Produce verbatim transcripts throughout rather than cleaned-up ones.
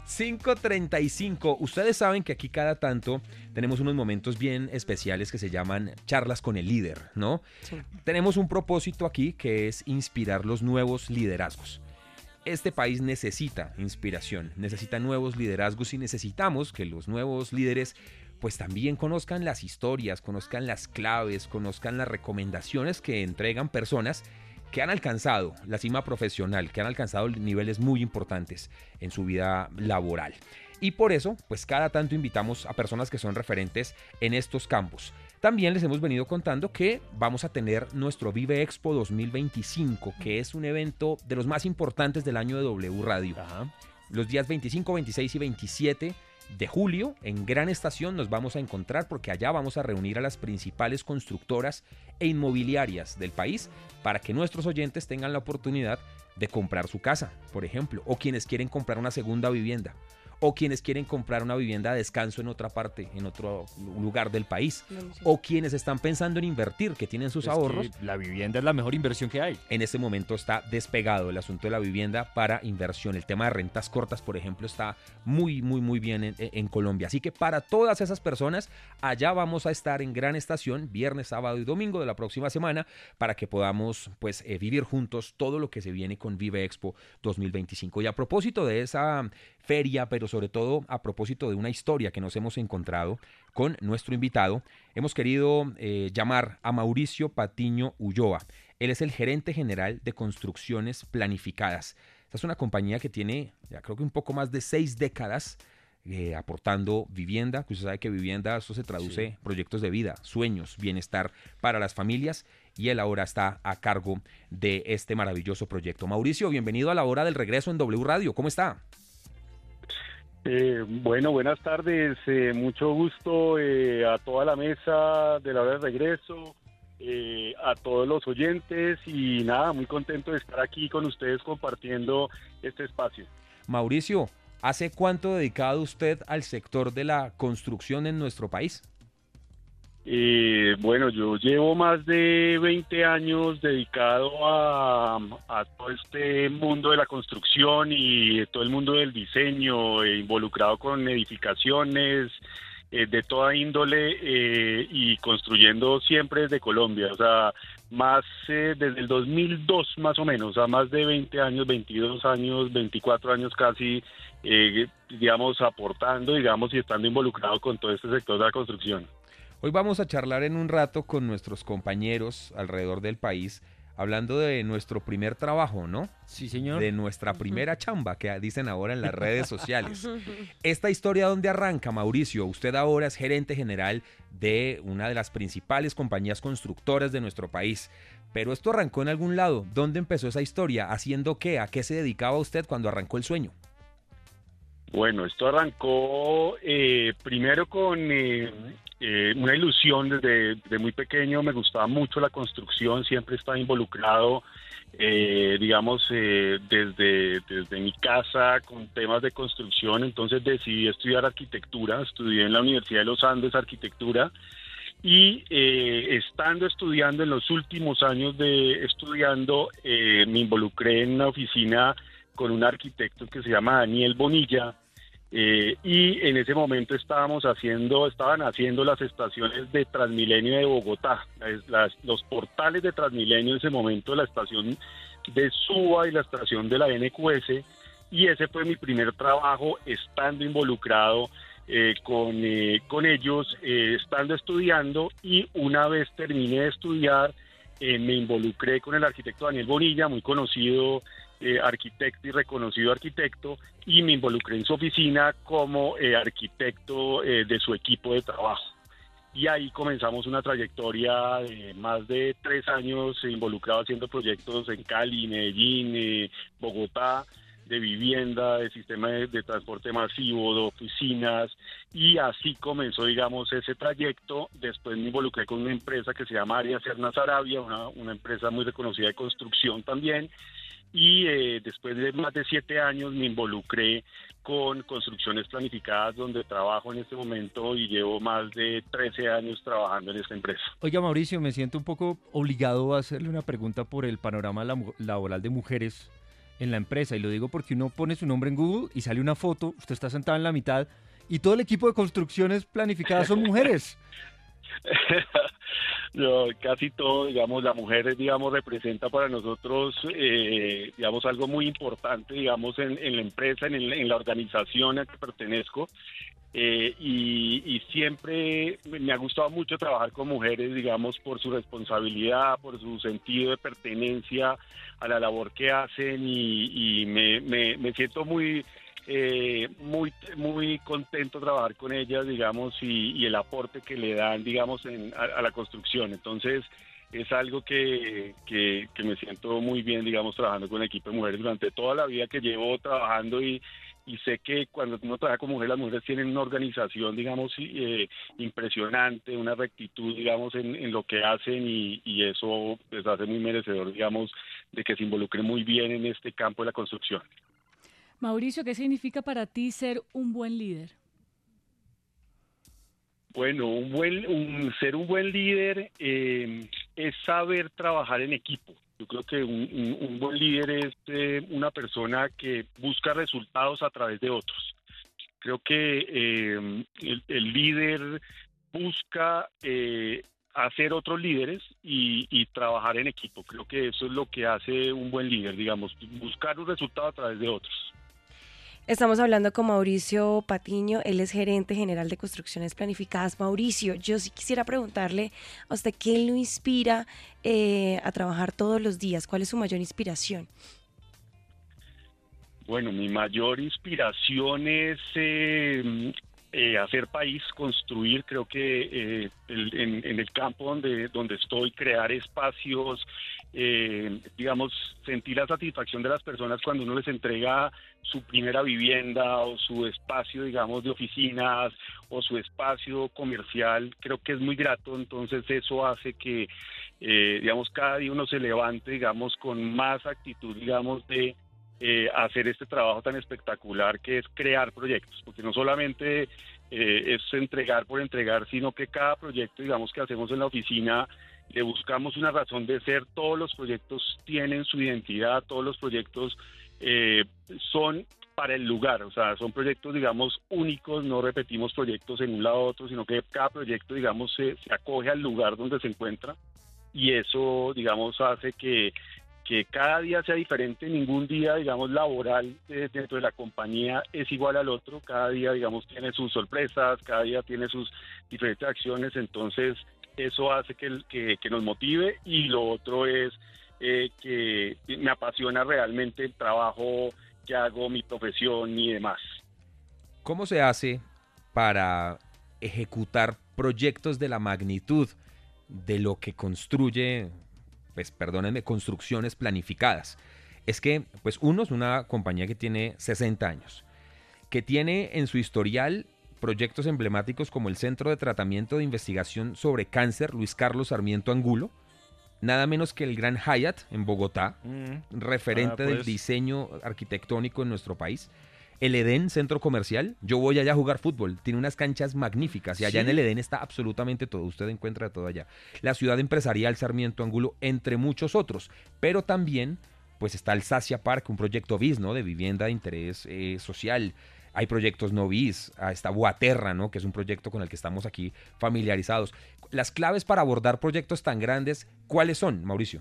cinco treinta y cinco. Ustedes saben que aquí cada tanto tenemos unos momentos bien especiales que se llaman charlas con el líder, ¿no? Sí. Tenemos un propósito aquí que es inspirar los nuevos liderazgos. Este país necesita inspiración, necesita nuevos liderazgos y necesitamos que los nuevos líderes pues también conozcan las historias, conozcan las claves, conozcan las recomendaciones que entregan personas que han alcanzado la cima profesional, que han alcanzado niveles muy importantes en su vida laboral. Y por eso, pues cada tanto invitamos a personas que son referentes en estos campos. También les hemos venido contando que vamos a tener nuestro Vive Expo dos mil veinticinco, que es un evento de los más importantes del año de W Radio. Ajá. Los días veinticinco, veintiséis y veintisiete de julio en Gran Estación nos vamos a encontrar porque allá vamos a reunir a las principales constructoras e inmobiliarias del país para que nuestros oyentes tengan la oportunidad de comprar su casa, por ejemplo, o quienes quieren comprar una segunda vivienda, o quienes quieren comprar una vivienda de descanso en otra parte, en otro lugar del país, o quienes están pensando en invertir, que tienen sus Es ahorros. que la vivienda es la mejor inversión que hay. En este momento está despegado el asunto de la vivienda para inversión. El tema de rentas cortas, por ejemplo, está muy, muy, muy bien en, en Colombia. Así que para todas esas personas, allá vamos a estar en Gran Estación, viernes, sábado y domingo de la próxima semana, para que podamos pues eh, vivir juntos todo lo que se viene con Vive Expo dos mil veinticinco. Y a propósito de esa feria, pero sobre todo a propósito de una historia que nos hemos encontrado con nuestro invitado, hemos querido eh, llamar a Mauricio Patiño Ulloa. Él es el gerente general de Construcciones Planificadas. Esta es una compañía que tiene, ya creo que un poco más de seis décadas eh, aportando vivienda, que usted sabe que vivienda, eso se traduce en sí. proyectos de vida, sueños, bienestar para las familias, y él ahora está a cargo de este maravilloso proyecto. Mauricio, bienvenido a la hora del regreso en W Radio. ¿Cómo está? Eh, bueno, buenas tardes, eh, mucho gusto eh, a toda la mesa de la hora de regreso, eh, a todos los oyentes y nada, muy contento de estar aquí con ustedes compartiendo este espacio. Mauricio, ¿hace cuánto dedicado usted al sector de la construcción en nuestro país? Eh, bueno, yo llevo más de veinte años dedicado a, a todo este mundo de la construcción y todo el mundo del diseño, eh, involucrado con edificaciones eh, de toda índole eh, y construyendo siempre desde Colombia, o sea, más eh, desde el dos mil dos más o menos, o sea, más de veinte años, veintidós años, veinticuatro años casi, eh, digamos, aportando, digamos, y estando involucrado con todo este sector de la construcción. Hoy vamos a charlar en un rato con nuestros compañeros alrededor del país, hablando de nuestro primer trabajo, ¿no? Sí, señor. De nuestra primera chamba, que dicen ahora en las redes sociales. Esta historia, ¿dónde arranca, Mauricio? Usted ahora es gerente general de una de las principales compañías constructoras de nuestro país. Pero esto arrancó en algún lado. ¿Dónde empezó esa historia? ¿Haciendo qué? ¿A qué se dedicaba usted cuando arrancó el sueño? Bueno, esto arrancó eh, primero con eh, eh, una ilusión desde, desde muy pequeño. Me gustaba mucho la construcción, siempre estaba involucrado, eh, digamos, eh, desde, desde mi casa con temas de construcción. Entonces decidí estudiar arquitectura, estudié en la Universidad de los Andes arquitectura y eh, estando estudiando en los últimos años de estudiando, eh, me involucré en una oficina con un arquitecto que se llama Daniel Bonilla, eh, y en ese momento estábamos haciendo, estaban haciendo las estaciones de Transmilenio de Bogotá, las, las, los portales de Transmilenio en ese momento, la estación de Suba y la estación de la N Q S, y ese fue mi primer trabajo estando involucrado eh, con, eh, con ellos, eh, estando estudiando, y una vez terminé de estudiar, eh, me involucré con el arquitecto Daniel Bonilla, muy conocido Eh, arquitecto y reconocido arquitecto, y me involucré en su oficina como eh, arquitecto eh, de su equipo de trabajo. Y ahí comenzamos una trayectoria de más de tres años involucrado haciendo proyectos en Cali, Medellín, eh, Bogotá, de vivienda, de sistema de, de transporte masivo, de oficinas, y así comenzó, digamos, ese trayecto. Después me involucré con una empresa que se llama Arias Serna Sarabia, una, una empresa muy reconocida de construcción también, y eh, después de más de siete años me involucré con Construcciones Planificadas, donde trabajo en este momento y llevo más de trece años trabajando en esta empresa. Oiga, Mauricio, me siento un poco obligado a hacerle una pregunta por el panorama laboral de mujeres en la empresa, y lo digo porque uno pone su nombre en Google y sale una foto, usted está sentado en la mitad y todo el equipo de construcciones planificadas son mujeres. No, casi todo, digamos, la mujer, digamos, representa para nosotros, eh, digamos, algo muy importante, digamos, en, en la empresa, en, el- en la organización a que pertenezco. Eh, y, y siempre me ha gustado mucho trabajar con mujeres, digamos, por su responsabilidad, por su sentido de pertenencia a la labor que hacen y, y me, me, me siento muy, eh, muy, muy contento de trabajar con ellas, digamos, y, y el aporte que le dan, digamos, en, a, a la construcción. Entonces, es algo que, que, que me siento muy bien, digamos, trabajando con el equipo de mujeres durante toda la vida que llevo trabajando y y sé que cuando uno trabaja con mujeres, las mujeres tienen una organización, digamos, eh, impresionante, una rectitud, digamos, en, en lo que hacen y, y eso les hace muy merecedor, digamos, de que se involucren muy bien en este campo de la construcción. Mauricio, ¿qué significa para ti ser un buen líder? Bueno, un buen, un, ser un buen líder eh, es saber trabajar en equipo. Yo creo que un, un- un buen líder es eh, una persona que busca resultados a través de otros. Creo que eh, el, el líder busca eh, hacer otros líderes y, y trabajar en equipo. Creo que eso es lo que hace un buen líder, digamos, buscar un resultado a través de otros. Estamos hablando con Mauricio Patiño, él es gerente general de Construcciones Planificadas. Mauricio, yo sí quisiera preguntarle a usted qué lo inspira eh, a trabajar todos los días, cuál es su mayor inspiración. Bueno, mi mayor inspiración es eh, eh, hacer país, construir. Creo que eh, el- en, en el campo donde, donde estoy, crear espacios, eh, digamos, sentir la satisfacción de las personas cuando uno les entrega su primera vivienda o su espacio, digamos, de oficinas o su espacio comercial. Creo que es muy grato, entonces eso hace que, eh, digamos, cada día uno se levante, digamos, con más actitud, digamos, de eh, hacer este trabajo tan espectacular que es crear proyectos, porque no solamente eh, es entregar por entregar, sino que cada proyecto, digamos, que hacemos en la oficina, le buscamos una razón de ser. Todos los proyectos tienen su identidad, todos los proyectos eh, son para el lugar, o sea, son proyectos, digamos, únicos, no repetimos proyectos en un lado a otro, sino que cada proyecto, digamos, se, se acoge al lugar donde se encuentra y eso, digamos, hace que que cada día sea diferente. Ningún día, digamos, laboral eh, dentro de la compañía es igual al otro. Cada día, digamos, tiene sus sorpresas, cada día tiene sus diferentes acciones, entonces eso hace que, que, que nos motive y lo otro es eh, que me apasiona realmente el trabajo que hago, mi profesión y demás. ¿Cómo se hace para ejecutar proyectos de la magnitud de lo que construye, pues perdónenme, construcciones planificadas? Es que, pues uno es una compañía que tiene sesenta años, que tiene en su historial proyectos emblemáticos como el Centro de Tratamiento de Investigación sobre Cáncer Luis Carlos Sarmiento Angulo, nada menos que el Gran Hyatt en Bogotá, Mm. referente Ah, del pues. diseño arquitectónico en nuestro país. El Edén, centro comercial, yo voy allá a jugar fútbol, tiene unas canchas magníficas y allá en ¿Sí? el Edén está absolutamente todo, usted encuentra todo allá. La ciudad empresarial Sarmiento Angulo, entre muchos otros, pero también pues está el Sacia Park, un proyecto BIS, ¿no? De vivienda de interés eh, social. Hay proyectos no BIS, ah, está Boaterra, ¿no? Que es un proyecto con el que estamos aquí familiarizados. Las claves para abordar proyectos tan grandes, ¿cuáles son, Mauricio?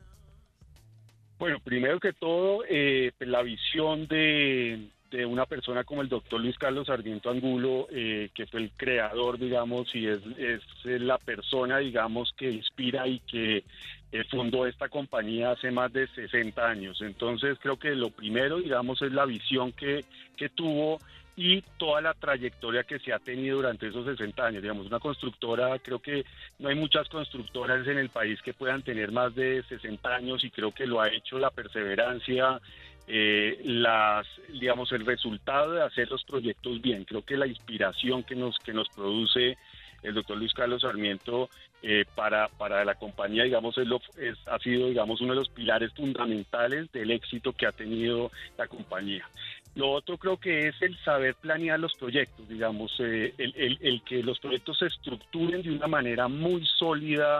Bueno, primero que todo, eh, pues, la visión de, de una persona como el doctor Luis Carlos Sarmiento Angulo, eh, que fue el creador, digamos, y es, es la persona, digamos, que inspira y que eh, fundó esta compañía hace más de sesenta años. Entonces, creo que lo primero, digamos, es la visión que, que tuvo y toda la trayectoria que se ha tenido durante esos sesenta años. Digamos, una constructora, creo que no hay muchas constructoras en el país que puedan tener más de sesenta años y creo que lo ha hecho la perseverancia, eh, las, digamos, el resultado de hacer los proyectos bien. Creo que la inspiración que nos, que nos produce el doctor Luis Carlos Sarmiento eh, para, para la compañía, digamos, es lo, es, ha sido, digamos, uno de los pilares fundamentales del éxito que ha tenido la compañía. Lo otro creo que es el saber planear los proyectos, digamos, eh, el, el, el que los proyectos se estructuren de una manera muy sólida,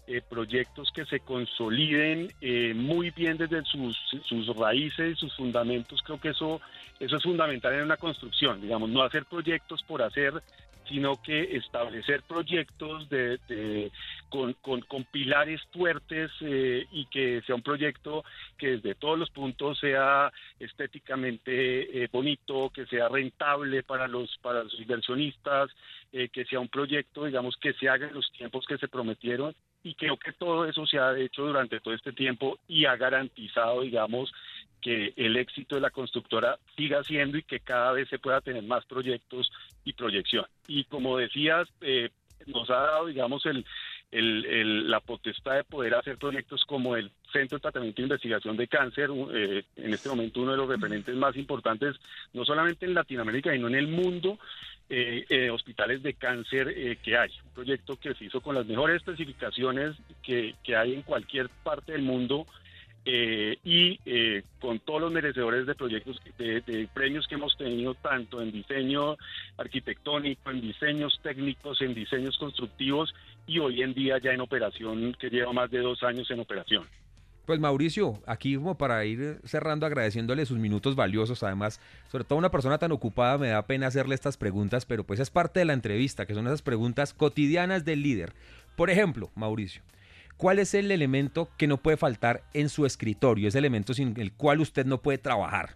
eh, proyectos que se consoliden eh, muy bien desde sus, sus raíces, sus fundamentos. Creo que eso, eso es fundamental en una construcción, digamos, no hacer proyectos por hacer, sino que establecer proyectos de, de, con, con, con pilares fuertes eh, y que sea un proyecto que desde todos los puntos sea estéticamente eh, bonito, que sea rentable para los, para los inversionistas, eh, que sea un proyecto, digamos, que se haga en los tiempos que se prometieron, y creo que todo eso se ha hecho durante todo este tiempo y ha garantizado, digamos, que el éxito de la constructora siga siendo y que cada vez se pueda tener más proyectos y proyección. Y como decías, eh, nos ha dado, digamos, el, el, el, la potestad de poder hacer proyectos como el Centro de Tratamiento e Investigación de Cáncer, eh, en este momento uno de los referentes más importantes, no solamente en Latinoamérica, sino en el mundo, eh, eh, hospitales de cáncer eh, que hay. Un proyecto que se hizo con las mejores especificaciones que, que hay en cualquier parte del mundo, Eh, y eh, con todos los merecedores de proyectos, de, de premios que hemos tenido, tanto en diseño arquitectónico, en diseños técnicos, en diseños constructivos, y hoy en día ya en operación, que lleva más de dos años en operación. Pues Mauricio, aquí como para ir cerrando, agradeciéndole sus minutos valiosos, además, sobre todo una persona tan ocupada, me da pena hacerle estas preguntas, pero pues es parte de la entrevista, que son esas preguntas cotidianas del líder. Por ejemplo, Mauricio, ¿cuál es el elemento que no puede faltar en su escritorio? Ese elemento sin el cual usted no puede trabajar.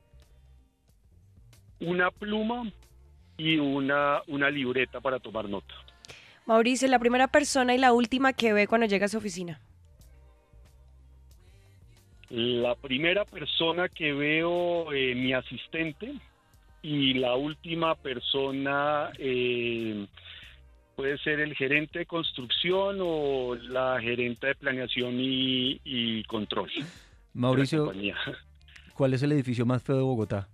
Una pluma y una, una libreta para tomar nota. Mauricio, la primera persona y la última que ve cuando llega a su oficina. La primera persona que veo, eh, mi asistente, y la última persona... Eh, puede ser el gerente de construcción o la gerente de planeación y, y control. Mauricio, ¿cuál es el edificio más feo de Bogotá?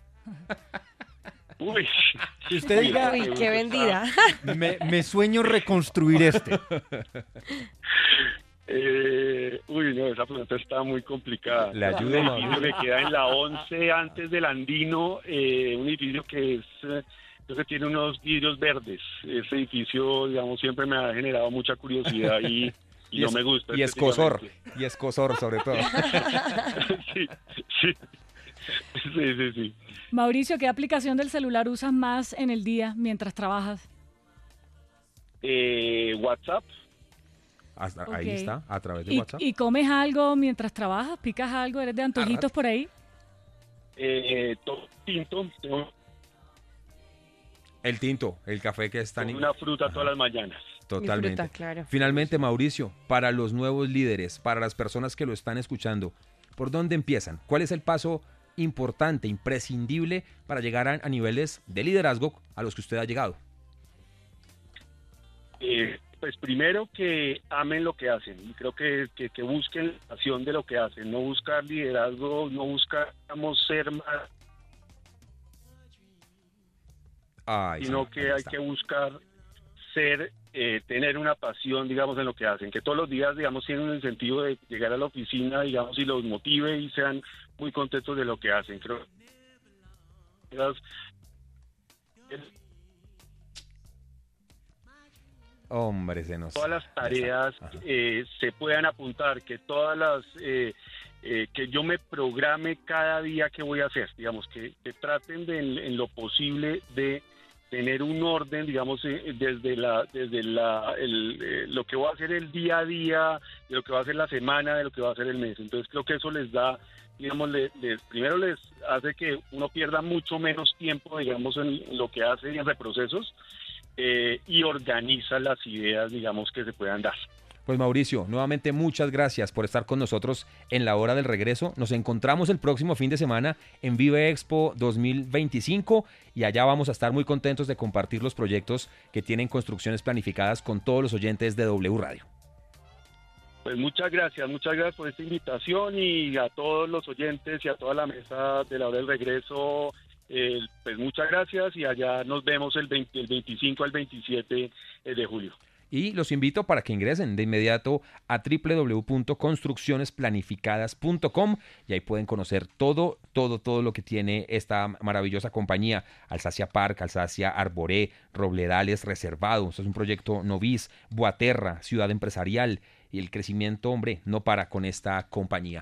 Uy, si usted diga, uy, qué vendida. Me, me sueño reconstruir este. Eh, uy, no, esa pregunta está muy complicada. Le ayudo, un edificio que queda en la once antes del Andino, eh, un edificio que es... Eh, que tiene unos vidrios verdes. Ese edificio, digamos, siempre me ha generado mucha curiosidad y, y, y no es, me gusta. Y escozor, y escozor sobre todo. sí, sí, sí, sí, sí. Mauricio, ¿qué aplicación del celular usas más en el día mientras trabajas? Eh, WhatsApp. Hasta, Okay. Ahí está, a través de ¿Y, WhatsApp. ¿Y comes algo mientras trabajas? ¿Picas algo? ¿Eres de antojitos por ahí? Eh, todo tinto. Tengo El tinto, el café que es tan... una fruta Ajá. todas las mañanas. Totalmente. Fruta, claro. Finalmente, Mauricio, para los nuevos líderes, para las personas que lo están escuchando, ¿por dónde empiezan? ¿Cuál es el paso importante, imprescindible para llegar a, a niveles de liderazgo a los que usted ha llegado? Eh, pues primero que amen lo que hacen. Y creo que, que, que busquen la pasión de lo que hacen. No buscar liderazgo, no buscamos ser más... Ay, sino sí, que hay está. que buscar ser, eh, tener una pasión, digamos, en lo que hacen, que todos los días, digamos, tienen el sentido de llegar a la oficina, digamos, y los motive y sean muy contentos de lo que hacen. Creo que Hombre, se nos... todas las tareas eh, se puedan apuntar, que todas las... Eh, eh, que yo me programe cada día que voy a hacer, digamos, que, que traten de, en, en lo posible de tener un orden, digamos, eh, desde la desde la el, eh, lo que va a hacer el día a día, de lo que va a hacer la semana, de lo que va a hacer el mes. Entonces creo que eso les da, digamos, les, les, primero les hace que uno pierda mucho menos tiempo, digamos, en, en lo que hace y en reprocesos, eh, y organiza las ideas, digamos, que se puedan dar. Pues Mauricio, nuevamente muchas gracias por estar con nosotros en la hora del regreso. Nos encontramos el próximo fin de semana en Vive Expo dos mil veinticinco y allá vamos a estar muy contentos de compartir los proyectos que tienen construcciones planificadas con todos los oyentes de W Radio. Pues muchas gracias, muchas gracias por esta invitación y a todos los oyentes y a toda la mesa de la hora del regreso, eh, pues muchas gracias y allá nos vemos el, veinte, el veinticinco al veintisiete de julio. Y los invito para que ingresen de inmediato a doble u doble u doble u punto construcciones planificadas punto com y ahí pueden conocer todo, todo, todo lo que tiene esta maravillosa compañía. Alsacia Park, Alsacia Arboré, Robledales Reservado. Esto es un proyecto Novis, Boaterra, Ciudad Empresarial. Y el crecimiento, hombre, no para con esta compañía.